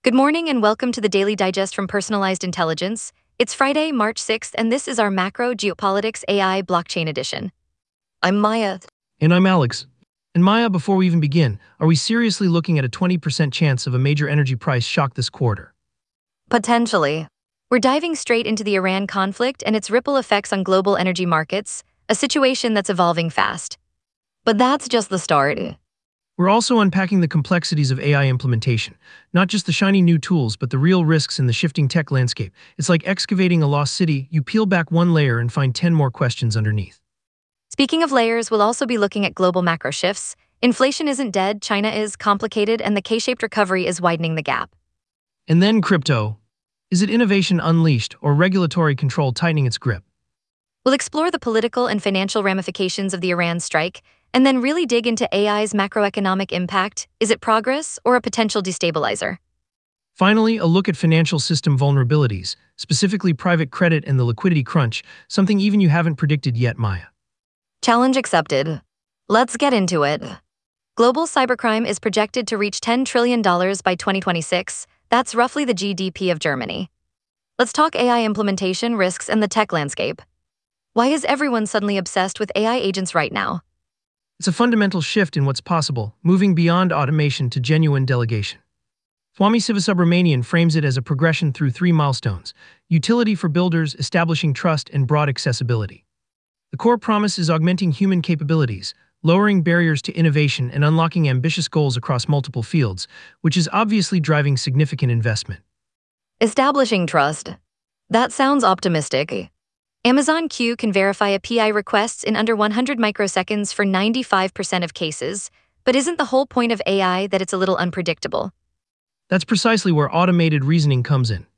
Good morning and welcome to the Daily Digest from Personalized Intelligence. It's Friday, March 6th, and this is our Macro Geopolitics AI Blockchain Edition. I'm Maya. And I'm Alex. And Maya, before we even begin, are we seriously looking at a 20% chance of a major energy price shock this quarter? Potentially. We're diving straight into the Iran conflict and its ripple effects on global energy markets, a situation that's evolving fast. But that's just the start. We're also unpacking the complexities of AI implementation, not just the shiny new tools, but the real risks in the shifting tech landscape. It's like excavating a lost city. You peel back one layer and find 10 more questions underneath. Speaking of layers, we'll also be looking at global macro shifts. Inflation isn't dead, China is complicated, and the K-shaped recovery is widening the gap. And then crypto. Is it innovation unleashed or regulatory control tightening its grip? We'll explore the political and financial ramifications of the Iran strike, and then really dig into AI's macroeconomic impact. Is it progress or a potential destabilizer? Finally, a look at financial system vulnerabilities, specifically private credit and the liquidity crunch, something even you haven't predicted yet, Maya. Challenge accepted. Let's get into it. Global cybercrime is projected to reach $10 trillion by 2026. That's roughly the GDP of Germany. Let's talk AI implementation, risks, and the tech landscape. Why is everyone suddenly obsessed with AI agents right now? It's a fundamental shift in what's possible, moving beyond automation to genuine delegation. Swami Sivasubramanian frames it as a progression through three milestones: utility for builders, establishing trust, and broad accessibility. The core promise is augmenting human capabilities, lowering barriers to innovation, and unlocking ambitious goals across multiple fields, which is obviously driving significant investment. Establishing trust. That sounds optimistic. Amazon Q can verify API requests in under 100 microseconds for 95% of cases, but isn't the whole point of AI that it's a little unpredictable? That's precisely where automated reasoning comes in.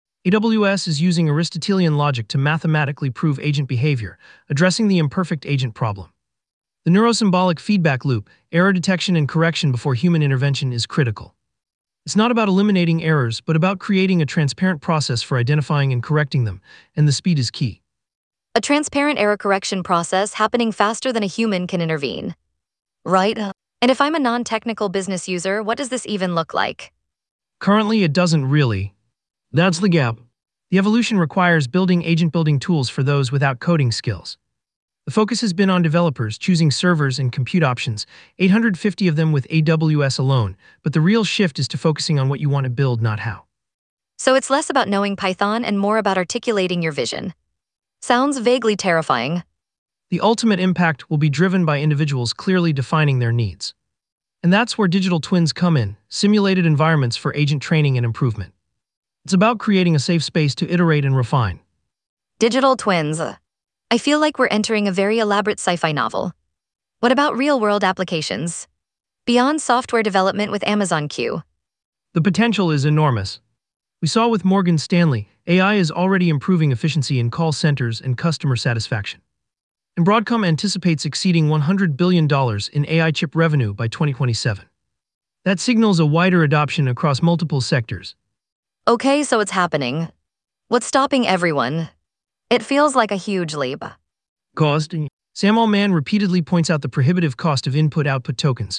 AWS is using Aristotelian logic to mathematically prove agent behavior, addressing the imperfect agent problem. The neurosymbolic feedback loop, error detection and correction before human intervention, is critical. It's not about eliminating errors, but about creating a transparent process for identifying and correcting them, and the speed is key. A transparent error correction process happening faster than a human can intervene. Right? And if I'm a non-technical business user, what does this even look like? Currently, it doesn't really. That's the gap. The evolution requires building agent-building tools for those without coding skills. The focus has been on developers choosing servers and compute options, 850 of them with AWS alone, but the real shift is to focusing on what you want to build, not how. So it's less about knowing Python and more about articulating your vision. Sounds vaguely terrifying. The ultimate impact will be driven by individuals clearly defining their needs. And that's where digital twins come in, simulated environments for agent training and improvement. It's about creating a safe space to iterate and refine. Digital twins. I feel like we're entering a very elaborate sci-fi novel. What about real-world applications? Beyond software development with Amazon Q. The potential is enormous. We saw with Morgan Stanley, AI is already improving efficiency in call centers and customer satisfaction. And Broadcom anticipates exceeding $100 billion in AI chip revenue by 2027. That signals a wider adoption across multiple sectors. Okay, so it's happening. What's stopping everyone? It feels like a huge leap. Cost. Sam Altman repeatedly points out the prohibitive cost of input-output tokens,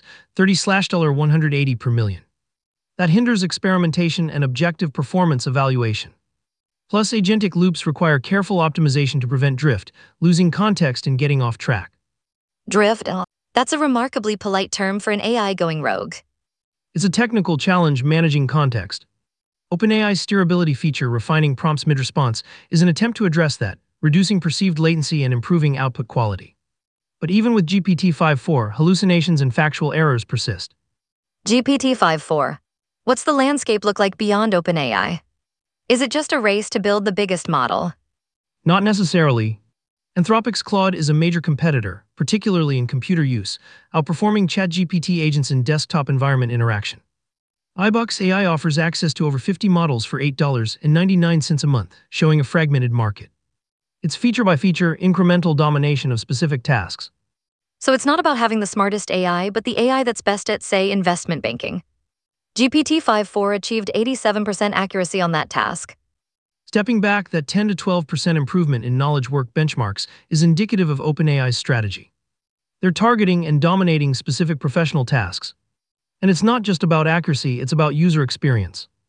$180 per million. That hinders experimentation and objective performance evaluation. Plus, agentic loops require careful optimization to prevent drift, losing context and getting off track. Drift? That's a remarkably polite term for an AI going rogue. It's a technical challenge managing context. OpenAI's steerability feature, refining prompts mid-response, is an attempt to address that, reducing perceived latency and improving output quality. But even with GPT-5.4, hallucinations and factual errors persist. GPT-5.4. What's the landscape look like beyond OpenAI? Is it just a race to build the biggest model? Not necessarily. Anthropic's Claude is a major competitor, particularly in computer use, outperforming ChatGPT agents in desktop environment interaction. iBox AI offers access to over 50 models for $8.99 a month, showing a fragmented market. It's feature-by-feature, incremental domination of specific tasks. So it's not about having the smartest AI, but the AI that's best at, say, investment banking. GPT-5.4 achieved 87% accuracy on that task. Stepping back, that 10 to 12% improvement in knowledge work benchmarks is indicative of OpenAI's strategy. They're targeting and dominating specific professional tasks. And it's not just about accuracy, it's about user experience.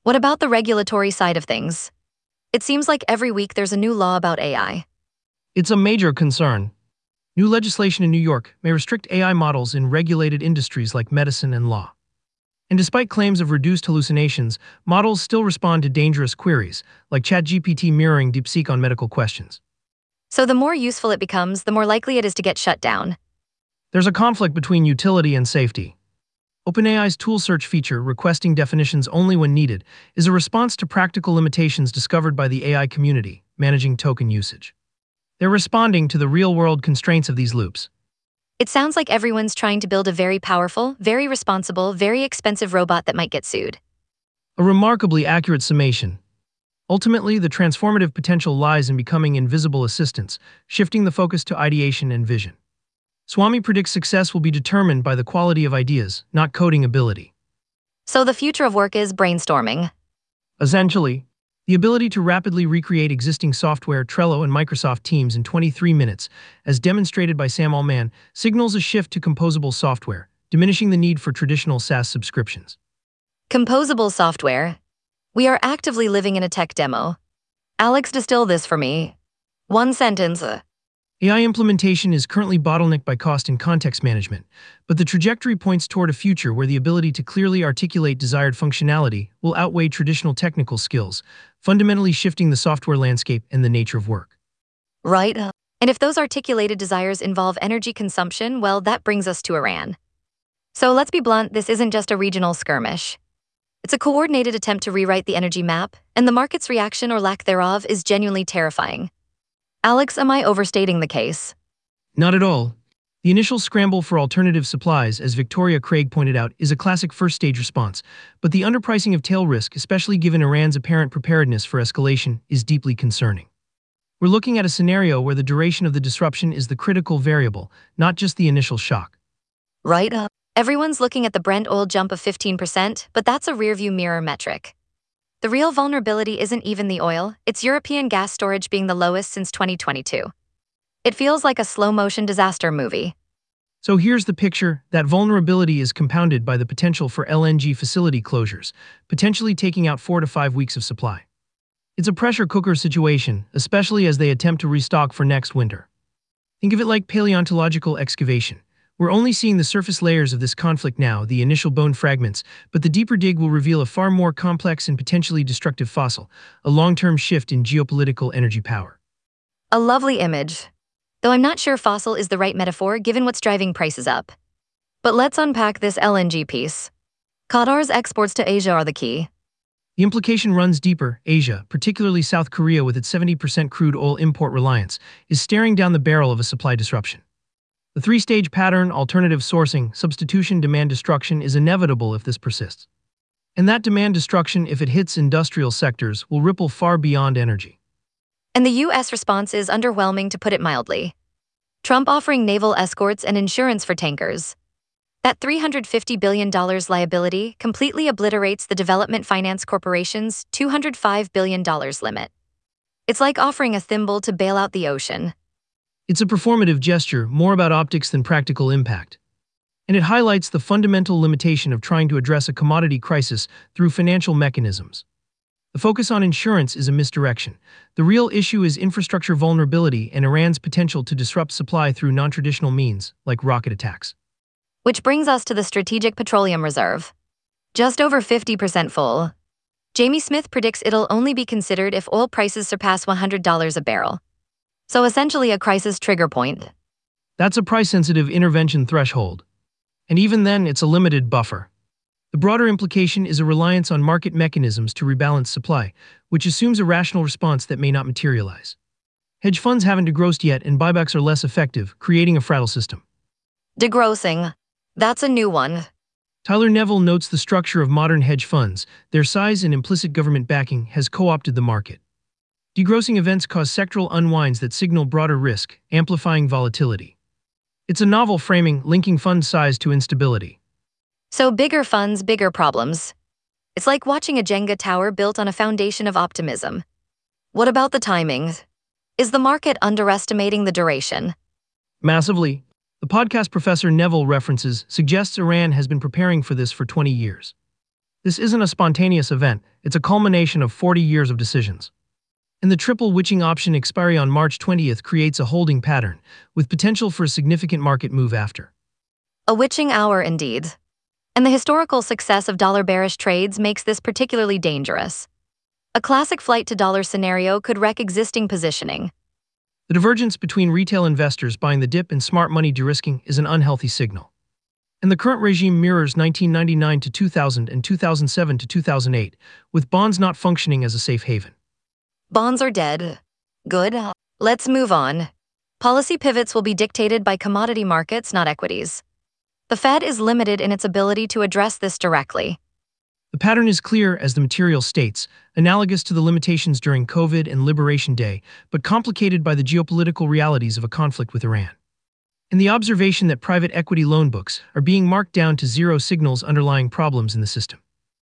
What about the regulatory side of things? It seems like every week there's a new law about AI. It's a major concern. New legislation in New York may restrict AI models in regulated industries like medicine and law. And despite claims of reduced hallucinations, models still respond to dangerous queries, like ChatGPT mirroring DeepSeek on medical questions. So the more useful it becomes, the more likely it is to get shut down. There's a conflict between utility and safety. OpenAI's tool search feature, requesting definitions only when needed, is a response to practical limitations discovered by the AI community, managing token usage. They're responding to the real-world constraints of these loops. It sounds like everyone's trying to build a very powerful, very responsible, very expensive robot that might get sued. A remarkably accurate summation. Ultimately, the transformative potential lies in becoming invisible assistants, shifting the focus to ideation and vision. Swami predicts success will be determined by the quality of ideas, not coding ability. So the future of work is brainstorming. Essentially, the ability to rapidly recreate existing software, Trello and Microsoft Teams in 23 minutes, as demonstrated by Sam Altman, signals a shift to composable software, diminishing the need for traditional SaaS subscriptions. Composable software. We are actively living in a tech demo. Alex, distill this for me. One sentence. AI implementation is currently bottlenecked by cost and context management, but the trajectory points toward a future where the ability to clearly articulate desired functionality will outweigh traditional technical skills, fundamentally shifting the software landscape and the nature of work. Right. And if those articulated desires involve energy consumption, well, that brings us to Iran. So let's be blunt, this isn't just a regional skirmish. It's a coordinated attempt to rewrite the energy map, and the market's reaction or lack thereof is genuinely terrifying. Alex, am I overstating the case? Not at all. The initial scramble for alternative supplies, as Victoria Craig pointed out, is a classic first-stage response, but the underpricing of tail risk, especially given Iran's apparent preparedness for escalation, is deeply concerning. We're looking at a scenario where the duration of the disruption is the critical variable, not just the initial shock. Right. Everyone's looking at the Brent oil jump of 15%, but that's a rearview mirror metric. The real vulnerability isn't even the oil, it's European gas storage being the lowest since 2022. It feels like a slow-motion disaster movie. So here's the picture. That vulnerability is compounded by the potential for LNG facility closures, potentially taking out 4 to 5 weeks of supply. It's a pressure cooker situation, especially as they attempt to restock for next winter. Think of it like paleontological excavation. We're only seeing the surface layers of this conflict now, the initial bone fragments, but the deeper dig will reveal a far more complex and potentially destructive fossil, a long-term shift in geopolitical energy power. A lovely image. Though I'm not sure fossil is the right metaphor given what's driving prices up. But let's unpack this LNG piece. Qatar's exports to Asia are the key. The implication runs deeper. Asia, particularly South Korea with its 70% crude oil import reliance, is staring down the barrel of a supply disruption. The three-stage pattern, alternative sourcing, substitution, demand destruction is inevitable if this persists. And that demand destruction, if it hits industrial sectors, will ripple far beyond energy. And the U.S. response is underwhelming, to put it mildly. Trump offering naval escorts and insurance for tankers. That $350 billion liability completely obliterates the Development Finance Corporation's $205 billion limit. It's like offering a thimble to bail out the ocean. It's a performative gesture, more about optics than practical impact. And it highlights the fundamental limitation of trying to address a commodity crisis through financial mechanisms. The focus on insurance is a misdirection. The real issue is infrastructure vulnerability and Iran's potential to disrupt supply through non-traditional means, like rocket attacks. Which brings us to the Strategic Petroleum Reserve. Just over 50% full. Jamie Smith predicts it'll only be considered if oil prices surpass $100 a barrel. So essentially a crisis trigger point. That's a price-sensitive intervention threshold. And even then, it's a limited buffer. The broader implication is a reliance on market mechanisms to rebalance supply, which assumes a rational response that may not materialize. Hedge funds haven't degrossed yet and buybacks are less effective, creating a fragile system. Degrossing. That's a new one. Tyler Neville notes the structure of modern hedge funds, their size and implicit government backing has co-opted the market. Degrossing events cause sectoral unwinds that signal broader risk, amplifying volatility. It's a novel framing, linking fund size to instability. So bigger funds, bigger problems. It's like watching a Jenga tower built on a foundation of optimism. What about the timing? Is the market underestimating the duration? Massively. The podcast Professor Neville references suggests Iran has been preparing for this for 20 years. This isn't a spontaneous event, it's a culmination of 40 years of decisions. And the triple witching option expiry on March 20th creates a holding pattern, with potential for a significant market move after. A witching hour indeed. And the historical success of dollar bearish trades makes this particularly dangerous. A classic flight to dollar scenario could wreck existing positioning. The divergence between retail investors buying the dip and smart money de-risking is an unhealthy signal. And the current regime mirrors 1999 to 2000 and 2007 to 2008, with bonds not functioning as a safe haven. Bonds are dead. Good. Let's move on. Policy pivots will be dictated by commodity markets, not equities. The Fed is limited in its ability to address this directly. The pattern is clear as the material states, analogous to the limitations during COVID and Liberation Day, but complicated by the geopolitical realities of a conflict with Iran. And the observation that private equity loan books are being marked down to zero signals underlying problems in the system.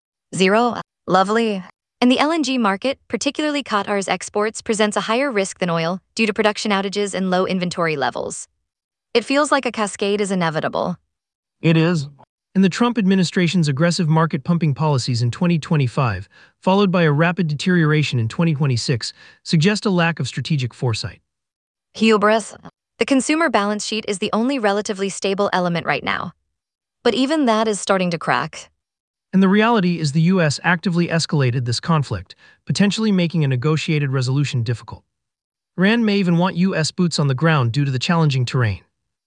Zero? Lovely. And the LNG market, particularly Qatar's exports, presents a higher risk than oil due to production outages and low inventory levels. It feels like a cascade is inevitable. It is. And the Trump administration's aggressive market pumping policies in 2025, followed by a rapid deterioration in 2026, suggest a lack of strategic foresight. Hubris. The consumer balance sheet is the only relatively stable element right now. But even that is starting to crack. And the reality is the U.S. actively escalated this conflict, potentially making a negotiated resolution difficult. Iran may even want U.S. boots on the ground due to the challenging terrain.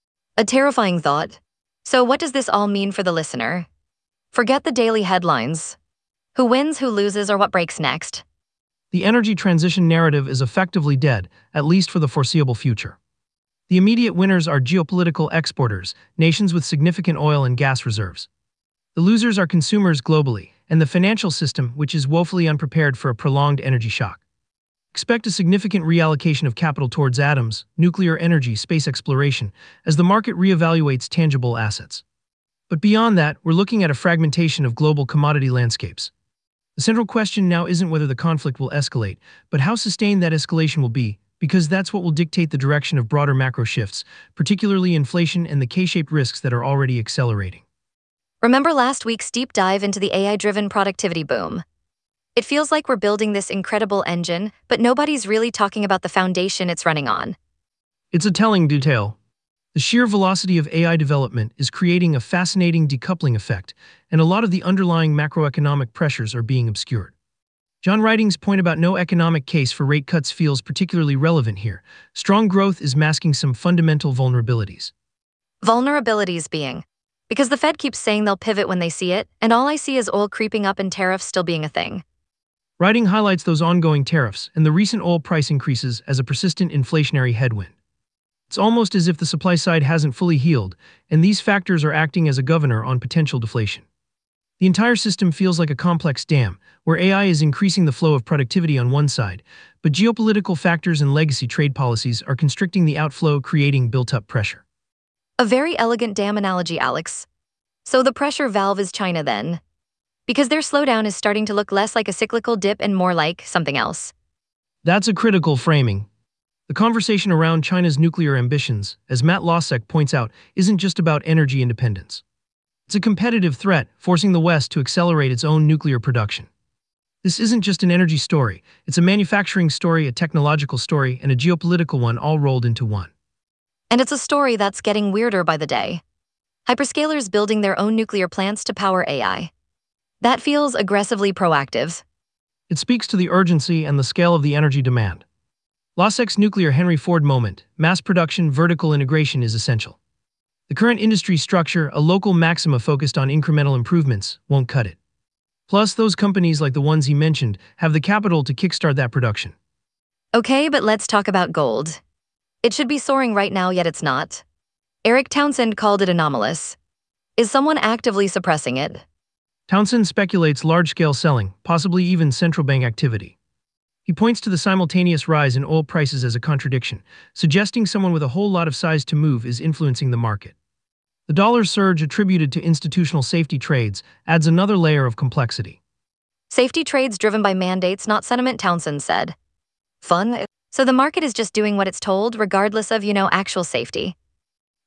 A terrifying thought. So what does this all mean for the listener? Forget the daily headlines. Who wins, who loses, or what breaks next? The energy transition narrative is effectively dead, at least for the foreseeable future. The immediate winners are geopolitical exporters, nations with significant oil and gas reserves. The losers are consumers globally, and the financial system, which is woefully unprepared for a prolonged energy shock. Expect a significant reallocation of capital towards atoms, nuclear energy, space exploration, as the market reevaluates tangible assets. But beyond that, we're looking at a fragmentation of global commodity landscapes. The central question now isn't whether the conflict will escalate, but how sustained that escalation will be, because that's what will dictate the direction of broader macro shifts, particularly inflation and the K-shaped risks that are already accelerating. Remember last week's deep dive into the AI-driven productivity boom? It feels like we're building this incredible engine, but nobody's really talking about the foundation it's running on. It's a telling detail. The sheer velocity of AI development is creating a fascinating decoupling effect, and a lot of the underlying macroeconomic pressures are being obscured. John Ryting's point about no economic case for rate cuts feels particularly relevant here. Strong growth is masking some fundamental vulnerabilities. Vulnerabilities being, because the Fed keeps saying they'll pivot when they see it, and all I see is oil creeping up and tariffs still being a thing. Ryting highlights those ongoing tariffs and the recent oil price increases as a persistent inflationary headwind. It's almost as if the supply side hasn't fully healed, and these factors are acting as a governor on potential deflation. The entire system feels like a complex dam, where AI is increasing the flow of productivity on one side, but geopolitical factors and legacy trade policies are constricting the outflow, creating built-up pressure. A very elegant dam analogy, Alex. So the pressure valve is China then? Because their slowdown is starting to look less like a cyclical dip and more like something else. That's a critical framing. The conversation around China's nuclear ambitions, as Matt Losek points out, isn't just about energy independence. It's a competitive threat, forcing the West to accelerate its own nuclear production. This isn't just an energy story, it's a manufacturing story, a technological story, and a geopolitical one all rolled into one. And it's a story that's getting weirder by the day. Hyperscalers building their own nuclear plants to power AI. That feels aggressively proactive. It speaks to the urgency and the scale of the energy demand. Losek's nuclear Henry Ford moment, mass production, vertical integration is essential. The current industry structure, a local maxima focused on incremental improvements, won't cut it. Plus, those companies like the ones he mentioned have the capital to kickstart that production. Okay, but let's talk about gold. It should be soaring right now, yet it's not. Eric Townsend called it anomalous. Is someone actively suppressing it? Townsend speculates large-scale selling, possibly even central bank activity. He points to the simultaneous rise in oil prices as a contradiction, suggesting someone with a whole lot of size to move is influencing the market. The dollar surge attributed to institutional safety trades adds another layer of complexity. Safety trades driven by mandates, not sentiment, Townsend said. Fun? So the market is just doing what it's told, regardless of, actual safety.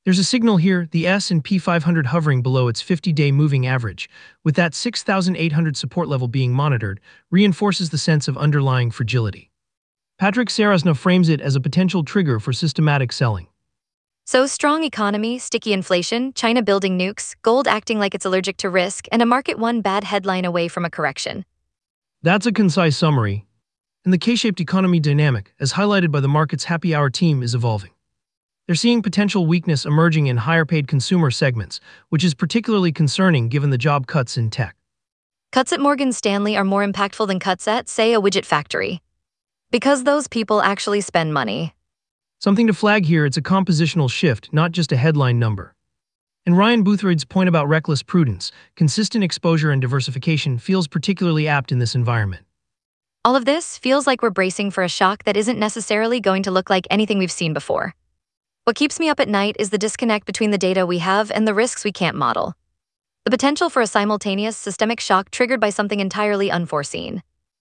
There's a signal here, the S&P 500 hovering below its 50-day moving average, with that 6,800 support level being monitored, reinforces the sense of underlying fragility. Patrick Sarasna frames it as a potential trigger for systematic selling. So strong economy, sticky inflation, China building nukes, gold acting like it's allergic to risk, and a market one bad headline away from a correction. That's a concise summary. And the K-shaped economy dynamic, as highlighted by the market's happy hour team, is evolving. They're seeing potential weakness emerging in higher-paid consumer segments, which is particularly concerning given the job cuts in tech. Cuts at Morgan Stanley are more impactful than cuts at, say, a widget factory. Because those people actually spend money. Something to flag here, it's a compositional shift, not just a headline number. And Ryan Boothroyd's point about reckless prudence, consistent exposure and diversification feels particularly apt in this environment. All of this feels like we're bracing for a shock that isn't necessarily going to look like anything we've seen before. What keeps me up at night is the disconnect between the data we have and the risks we can't model. The potential for a simultaneous systemic shock triggered by something entirely unforeseen.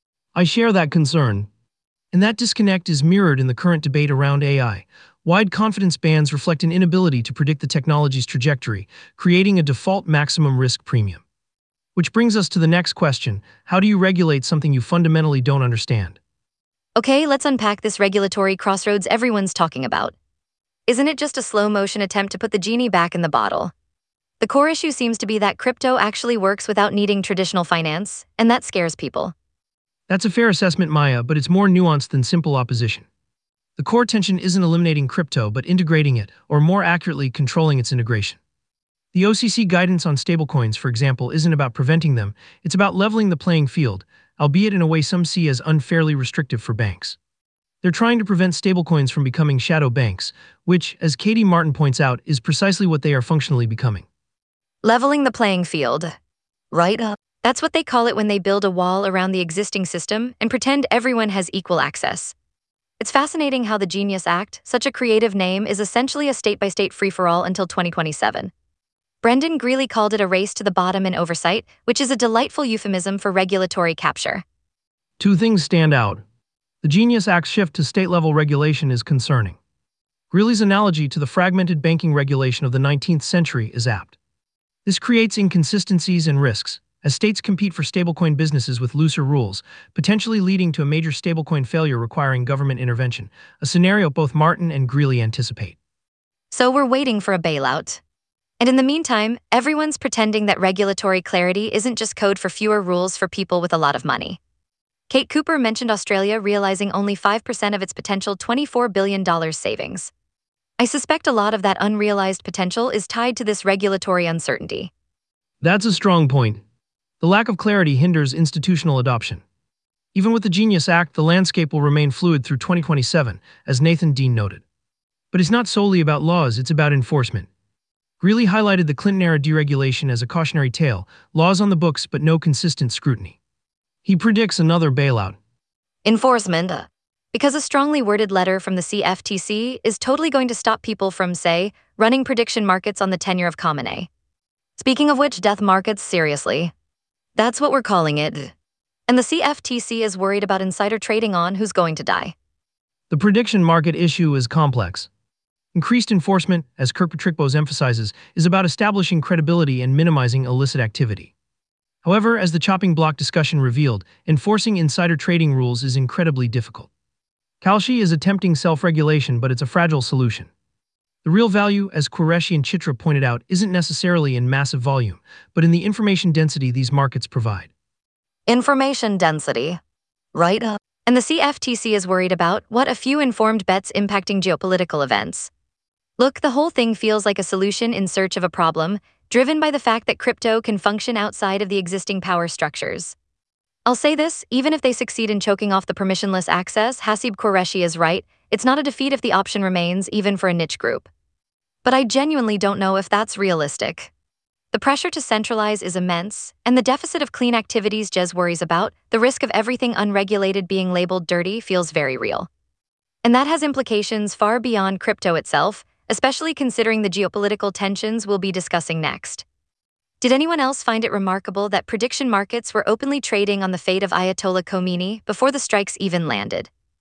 I share that concern. And that disconnect is mirrored in the current debate around AI. Wide confidence bands reflect an inability to predict the technology's trajectory, creating a default maximum risk premium. Which brings us to the next question: how do you regulate something you fundamentally don't understand? Okay, let's unpack this regulatory crossroads everyone's talking about. Isn't it just a slow-motion attempt to put the genie back in the bottle? The core issue seems to be that crypto actually works without needing traditional finance, and that scares people. That's a fair assessment, Maya, but it's more nuanced than simple opposition. The core tension isn't eliminating crypto, but integrating it, or more accurately, controlling its integration. The OCC guidance on stablecoins, for example, isn't about preventing them, it's about leveling the playing field, albeit in a way some see as unfairly restrictive for banks. They're trying to prevent stablecoins from becoming shadow banks, which, as Katie Martin points out, is precisely what they are functionally becoming. Leveling the playing field. Right up. That's what they call it when they build a wall around the existing system and pretend everyone has equal access. It's fascinating how the Genius Act, such a creative name, is essentially a state-by-state free-for-all until 2027. Brendan Greeley called it a race to the bottom in oversight, which is a delightful euphemism for regulatory capture. Two things stand out. The Genius Act's shift to state-level regulation is concerning. Greeley's analogy to the fragmented banking regulation of the 19th century is apt. This creates inconsistencies and risks, as states compete for stablecoin businesses with looser rules, potentially leading to a major stablecoin failure requiring government intervention, a scenario both Martin and Greeley anticipate. So we're waiting for a bailout. And in the meantime, everyone's pretending that regulatory clarity isn't just code for fewer rules for people with a lot of money. Kate Cooper mentioned Australia realizing only 5% of its potential $24 billion savings. I suspect a lot of that unrealized potential is tied to this regulatory uncertainty. That's a strong point. The lack of clarity hinders institutional adoption. Even with the Genius Act, the landscape will remain fluid through 2027, as Nathan Dean noted. But it's not solely about laws, it's about enforcement. Greeley highlighted the Clinton-era deregulation as a cautionary tale, laws on the books but no consistent scrutiny. He predicts another bailout. Enforcement. Because a strongly worded letter from the CFTC is totally going to stop people from, say, running prediction markets on the tenure of Common A. Speaking of which, death markets, seriously. That's what we're calling it. And the CFTC is worried about insider trading on who's going to die. The prediction market issue is complex. Increased enforcement, as Kirkpatrick-Bose emphasizes, is about establishing credibility and minimizing illicit activity. However, as the chopping block discussion revealed, enforcing insider trading rules is incredibly difficult. Kalshi is attempting self-regulation, but it's a fragile solution. The real value, as Qureshi and Chitra pointed out, isn't necessarily in massive volume, but in the information density these markets provide. Information density. Right up. And the CFTC is worried about what a few informed bets impacting geopolitical events. Look, the whole thing feels like a solution in search of a problem, driven by the fact that crypto can function outside of the existing power structures. I'll say this, even if they succeed in choking off the permissionless access, Hasib Qureshi is right, it's not a defeat if the option remains, even for a niche group. But I genuinely don't know if that's realistic. The pressure to centralize is immense, and the deficit of clean activities Jez worries about, the risk of everything unregulated being labeled dirty, feels very real. And that has implications far beyond crypto itself, especially considering the geopolitical tensions we'll be discussing next. Did anyone else find it remarkable that prediction markets were openly trading on the fate of Ayatollah Khomeini before the strikes even landed?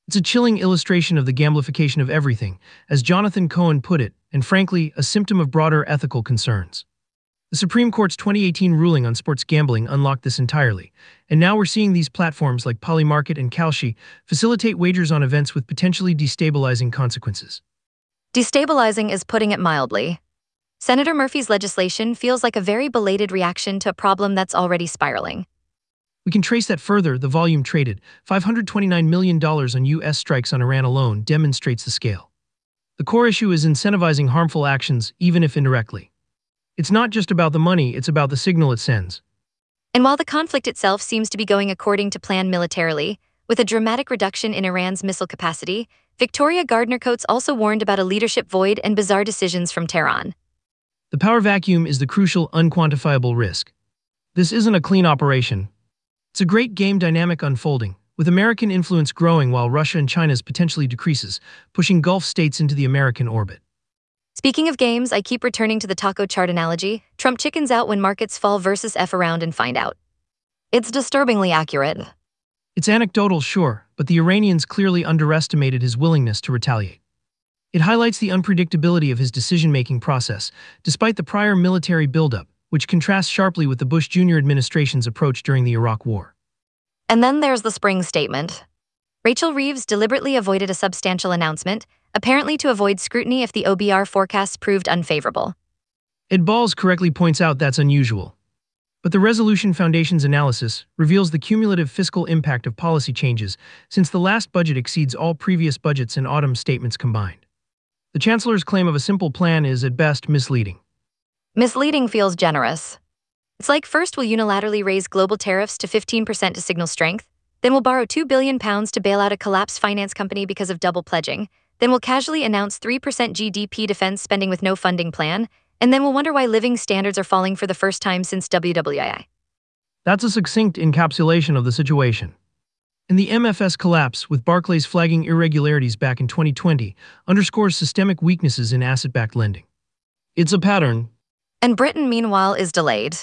It's a chilling illustration of the gamification of everything, as Jonathan Cohen put it, and frankly, a symptom of broader ethical concerns. The Supreme Court's 2018 ruling on sports gambling unlocked this entirely, and now we're seeing these platforms like Polymarket and Kalshi facilitate wagers on events with potentially destabilizing consequences. Destabilizing is putting it mildly. Senator Murphy's legislation feels like a very belated reaction to a problem that's already spiraling. We can trace that further. The volume traded, $529 million on U.S. strikes on Iran alone, demonstrates the scale. The core issue is incentivizing harmful actions, even if indirectly. It's not just about the money, it's about the signal it sends. And while the conflict itself seems to be going according to plan militarily, with a dramatic reduction in Iran's missile capacity, Victoria Gardner-Coates also warned about a leadership void and bizarre decisions from Tehran. The power vacuum is the crucial, unquantifiable risk. This isn't a clean operation. It's a great game dynamic unfolding, with American influence growing while Russia and China's potentially decreases, pushing Gulf states into the American orbit. Speaking of games, I keep returning to the taco chart analogy. Trump chickens out when markets fall versus F around and find out. It's disturbingly accurate. It's anecdotal, sure, but the Iranians clearly underestimated his willingness to retaliate. It highlights the unpredictability of his decision-making process, despite the prior military buildup, which contrasts sharply with the Bush Jr. administration's approach during the Iraq War. And then there's the spring statement. Rachel Reeves deliberately avoided a substantial announcement, apparently to avoid scrutiny if the OBR forecasts proved unfavorable. Ed Balls correctly points out that's unusual. But the Resolution Foundation's analysis reveals the cumulative fiscal impact of policy changes, since the last budget exceeds all previous budgets and autumn statements combined. The Chancellor's claim of a simple plan is, at best, misleading. Misleading feels generous. It's like first we'll unilaterally raise global tariffs to 15% to signal strength, then we'll borrow £2 billion to bail out a collapsed finance company because of double pledging, then we'll casually announce 3% GDP defense spending with no funding plan, and then we'll wonder why living standards are falling for the first time since WWII. That's a succinct encapsulation of the situation. And the MFS collapse, with Barclays flagging irregularities back in 2020, underscores systemic weaknesses in asset-backed lending. It's a pattern. And Britain, meanwhile, is delayed.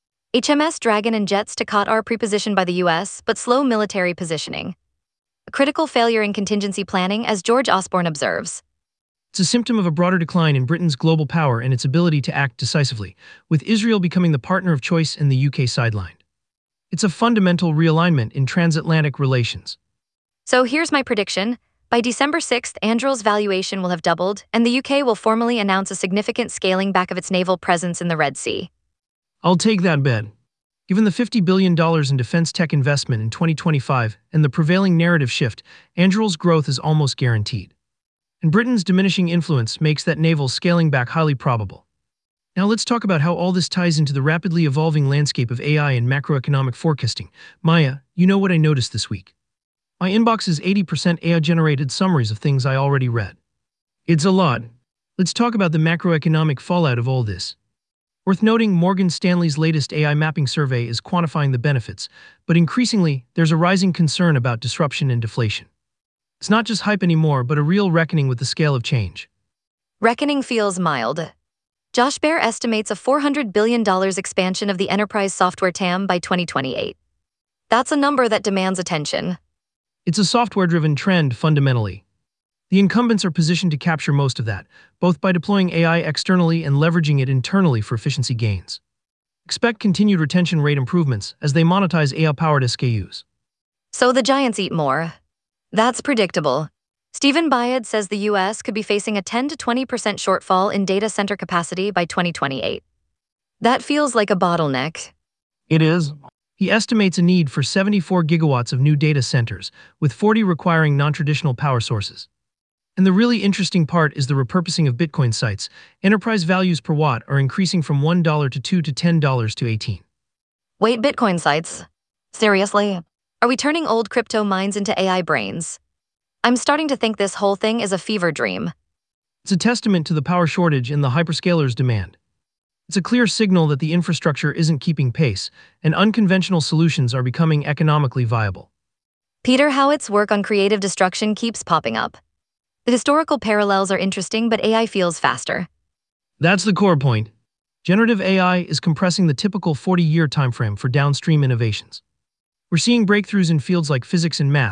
HMS Dragon and jets to Qatar pre-positioned by the US, but slow military positioning. A critical failure in contingency planning, as George Osborne observes. It's a symptom of a broader decline in Britain's global power and its ability to act decisively, with Israel becoming the partner of choice and the UK sidelined. It's a fundamental realignment in transatlantic relations. So here's my prediction. By December 6th, Anduril's valuation will have doubled, and the UK will formally announce a significant scaling back of its naval presence in the Red Sea. I'll take that bet. Given the $50 billion in defense tech investment in 2025 and the prevailing narrative shift, Anduril's growth is almost guaranteed. And Britain's diminishing influence makes that naval scaling back highly probable. Now let's talk about how all this ties into the rapidly evolving landscape of AI and macroeconomic forecasting. Maya, you know what I noticed this week? My inbox is 80% AI-generated summaries of things I already read. It's a lot. Let's talk about the macroeconomic fallout of all this. Worth noting, Morgan Stanley's latest AI mapping survey is quantifying the benefits, but increasingly, there's a rising concern about disruption and deflation. It's not just hype anymore, but a real reckoning with the scale of change. Reckoning feels mild. Josh Baer estimates a $400 billion expansion of the enterprise software TAM by 2028. That's a number that demands attention. It's a software-driven trend, fundamentally. The incumbents are positioned to capture most of that, both by deploying AI externally and leveraging it internally for efficiency gains. Expect continued retention rate improvements as they monetize AI-powered SKUs. So the giants eat more. That's predictable. Stephen Bayed says the US could be facing a 10 to 20% shortfall in data center capacity by 2028. That feels like a bottleneck. It is. He estimates a need for 74 gigawatts of new data centers, with 40 requiring non-traditional power sources. And the really interesting part is the repurposing of Bitcoin sites. Enterprise values per watt are increasing from $1 to $2 to $10 to $18. Wait, Bitcoin sites? Seriously? Are we turning old crypto minds into AI brains? I'm starting to think this whole thing is a fever dream. It's a testament to the power shortage and the hyperscalers' demand. It's a clear signal that the infrastructure isn't keeping pace, and unconventional solutions are becoming economically viable. Peter Howitt's work on creative destruction keeps popping up. The historical parallels are interesting, but AI feels faster. That's the core point. Generative AI is compressing the typical 40-year timeframe for downstream innovations. We're seeing breakthroughs in fields like physics and math,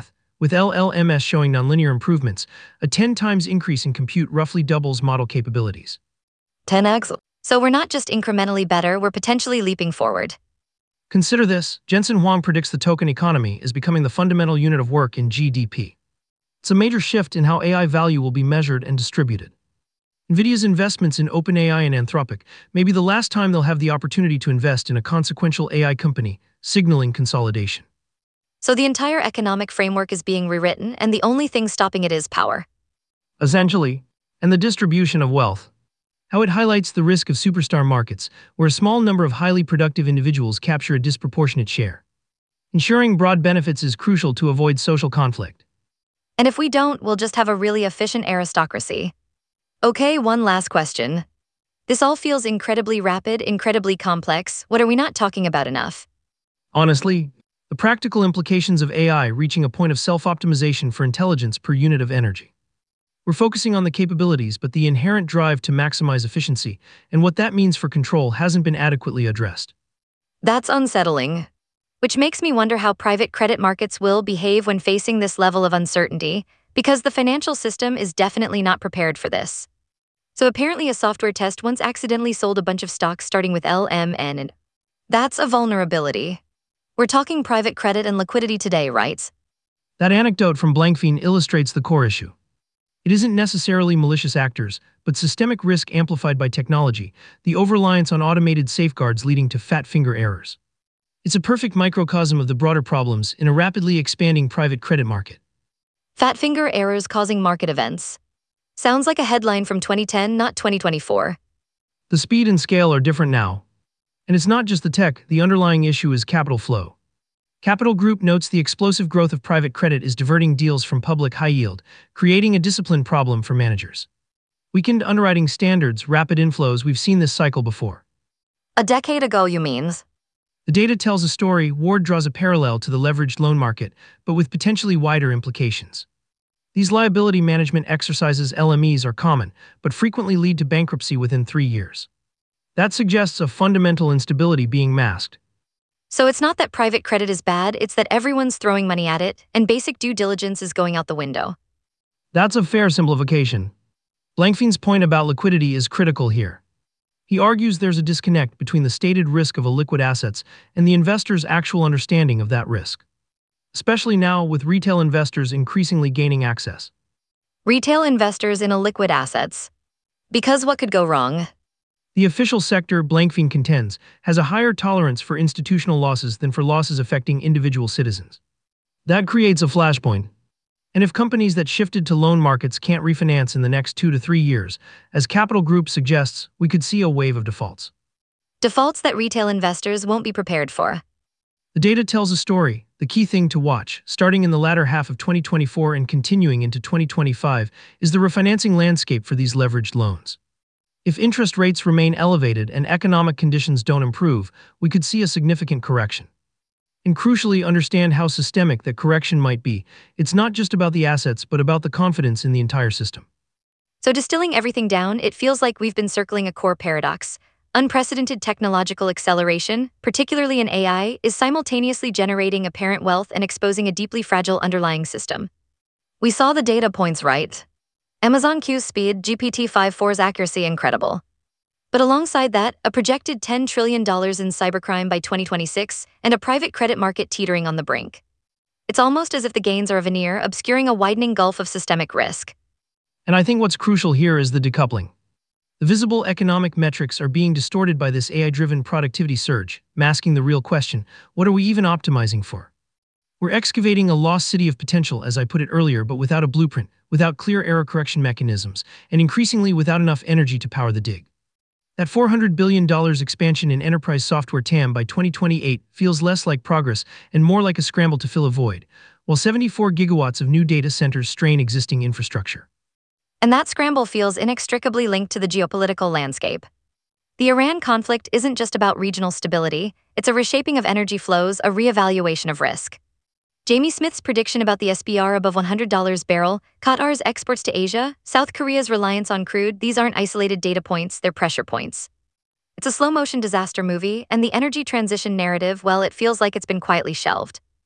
with LLMs showing nonlinear improvements. A 10 times increase in compute roughly doubles model capabilities. 10x? So we're not just incrementally better, we're potentially leaping forward. Consider this: Jensen Huang predicts the token economy is becoming the fundamental unit of work in GDP. It's a major shift in how AI value will be measured and distributed. NVIDIA's investments in OpenAI and Anthropic may be the last time they'll have the opportunity to invest in a consequential AI company, signaling consolidation. So the entire economic framework is being rewritten, and the only thing stopping it is power. Essentially, and the distribution of wealth. How it highlights the risk of superstar markets, where a small number of highly productive individuals capture a disproportionate share. Ensuring broad benefits is crucial to avoid social conflict. And if we don't, we'll just have a really efficient aristocracy. Okay, one last question. This all feels incredibly rapid, incredibly complex. What are we not talking about enough? Honestly, the practical implications of AI reaching a point of self-optimization for intelligence per unit of energy. We're focusing on the capabilities, but the inherent drive to maximize efficiency and what that means for control hasn't been adequately addressed. That's unsettling. Which makes me wonder how private credit markets will behave when facing this level of uncertainty, because the financial system is definitely not prepared for this. So apparently a software test once accidentally sold a bunch of stocks starting with LMN, and that's a vulnerability. We're talking private credit and liquidity today, right? That anecdote from Blankfein illustrates the core issue. It isn't necessarily malicious actors, but systemic risk amplified by technology, the over-reliance on automated safeguards leading to fat finger errors. It's a perfect microcosm of the broader problems in a rapidly expanding private credit market. Fat finger errors causing market events. Sounds like a headline from 2010, not 2024. The speed and scale are different now. And it's not just the tech, the underlying issue is capital flow. Capital Group notes the explosive growth of private credit is diverting deals from public high yield, creating a discipline problem for managers. Weakened underwriting standards, rapid inflows, we've seen this cycle before. A decade ago, you means? The data tells a story. Ward draws a parallel to the leveraged loan market, but with potentially wider implications. These liability management exercises, LMEs, are common, but frequently lead to bankruptcy within 3 years. That suggests a fundamental instability being masked. So it's not that private credit is bad, it's that everyone's throwing money at it, and basic due diligence is going out the window. That's a fair simplification. Blankfein's point about liquidity is critical here. He argues there's a disconnect between the stated risk of illiquid assets and the investor's actual understanding of that risk. Especially now, with retail investors increasingly gaining access. Retail investors in illiquid assets. Because what could go wrong? The official sector, Blankfein contends, has a higher tolerance for institutional losses than for losses affecting individual citizens. That creates a flashpoint. And if companies that shifted to loan markets can't refinance in the next 2 to 3 years, as Capital Group suggests, we could see a wave of defaults. Defaults that retail investors won't be prepared for. The data tells a story. The key thing to watch, starting in the latter half of 2024 and continuing into 2025, is the refinancing landscape for these leveraged loans. If interest rates remain elevated and economic conditions don't improve, we could see a significant correction. And crucially, understand how systemic that correction might be. It's not just about the assets, but about the confidence in the entire system. So distilling everything down, it feels like we've been circling a core paradox. Unprecedented technological acceleration, particularly in AI, is simultaneously generating apparent wealth and exposing a deeply fragile underlying system. We saw the data points, right? Amazon Q's speed, GPT-5.4's accuracy, incredible. But alongside that, a projected $10 trillion in cybercrime by 2026 and a private credit market teetering on the brink. It's almost as if the gains are a veneer obscuring a widening gulf of systemic risk. And I think what's crucial here is the decoupling. The visible economic metrics are being distorted by this AI-driven productivity surge, masking the real question: what are we even optimizing for? We're excavating a lost city of potential, as I put it earlier, but without a blueprint, without clear error correction mechanisms, and increasingly without enough energy to power the dig. That $400 billion expansion in enterprise software TAM by 2028 feels less like progress and more like a scramble to fill a void, while 74 gigawatts of new data centers strain existing infrastructure. And that scramble feels inextricably linked to the geopolitical landscape. The Iran conflict isn't just about regional stability, it's a reshaping of energy flows, a reevaluation of risk. Jamie Smith's prediction about the SPR above $100 barrel, Qatar's exports to Asia, South Korea's reliance on crude, these aren't isolated data points, they're pressure points. It's a slow-motion disaster movie, and the energy transition narrative, well, it feels like it's been quietly shelved.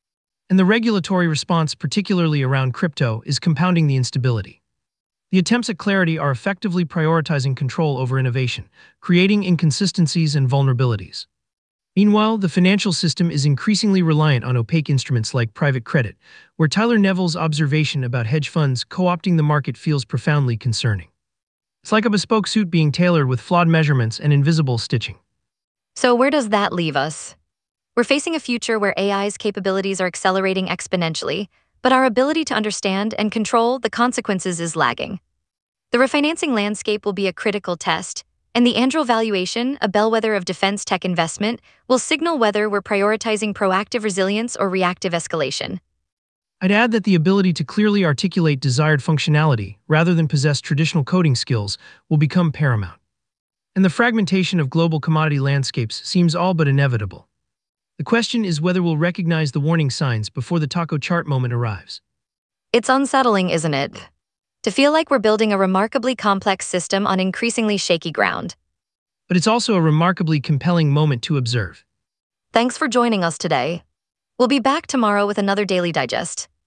And the regulatory response, particularly around crypto, is compounding the instability. The attempts at clarity are effectively prioritizing control over innovation, creating inconsistencies and vulnerabilities. Meanwhile, the financial system is increasingly reliant on opaque instruments like private credit, where Tyler Neville's observation about hedge funds co-opting the market feels profoundly concerning. It's like a bespoke suit being tailored with flawed measurements and invisible stitching. So where does that leave us? We're facing a future where AI's capabilities are accelerating exponentially, but our ability to understand and control the consequences is lagging. The refinancing landscape will be a critical test, and the Anduril valuation, a bellwether of defense tech investment, will signal whether we're prioritizing proactive resilience or reactive escalation. I'd add that the ability to clearly articulate desired functionality, rather than possess traditional coding skills, will become paramount. And the fragmentation of global commodity landscapes seems all but inevitable. The question is whether we'll recognize the warning signs before the taco chart moment arrives. It's unsettling, isn't it? To feel like we're building a remarkably complex system on increasingly shaky ground. But it's also a remarkably compelling moment to observe. Thanks for joining us today. We'll be back tomorrow with another Daily Digest.